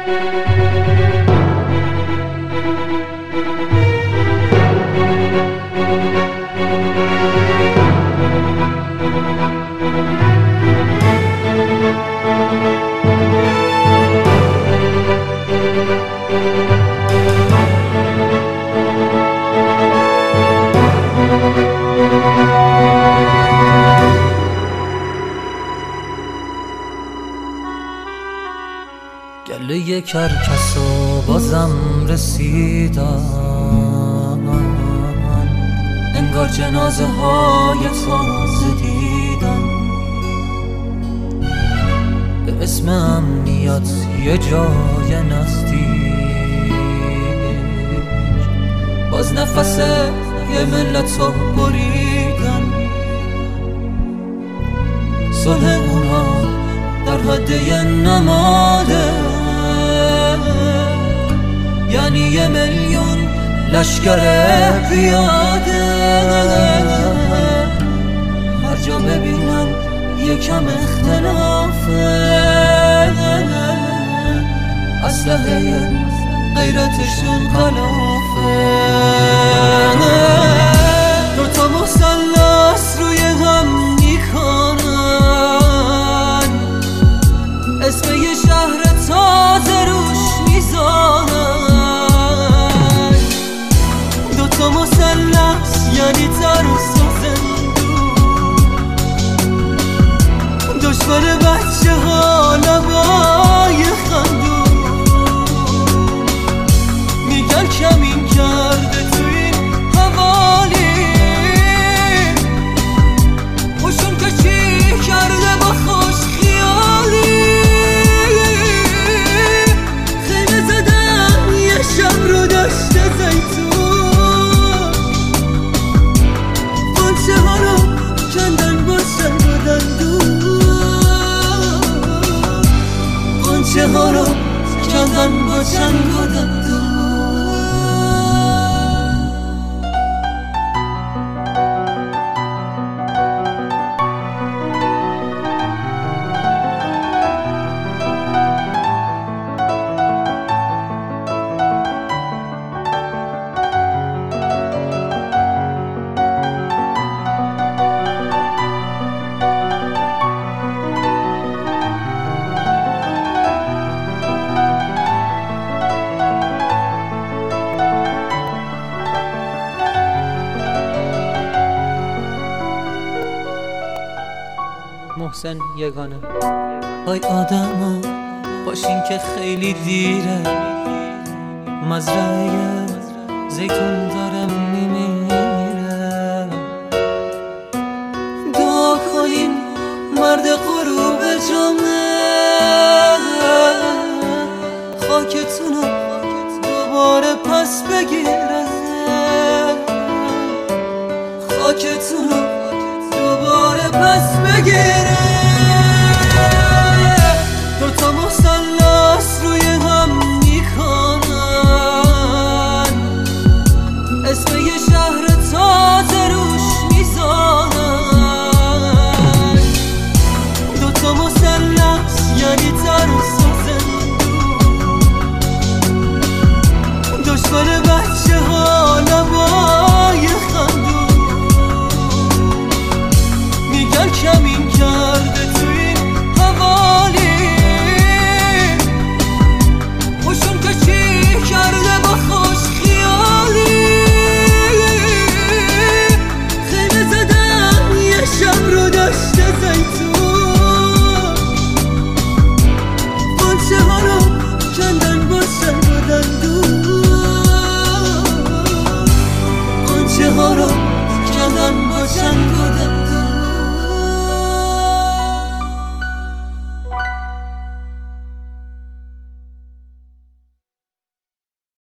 گله کرکسا بازم رسیدن، انگار جنازه های تازه دیدن. به اسم امنیت یه جای نزدیک باز نفس یه ملت رو بریدن. صلح اونا در حد یه نماده، یعنی 1 میلیون لشکر پیاده. هر جا ببینن یکم اختلافه، اسلحه غیرتشون خلافه. دوتا مثلث روی هم میکنن، اسم یه شهر تازه روش میزانن. دوتا مثلث یعنی ترس و زندون، دشمن بچه ها لبای خندون. میگن کمین کرده تو این حوالی، خوشون که چی کرده با خوش خیالی. خیمه زدم یه شب رو دشت زیتون، قنچه ها رو کندن با چنگ و دندون. قنچه ها رو کندن با چنگ و دندون. محسن یگانه. آی آدما باشین که خیلی دیره، مزرعه زیتون داره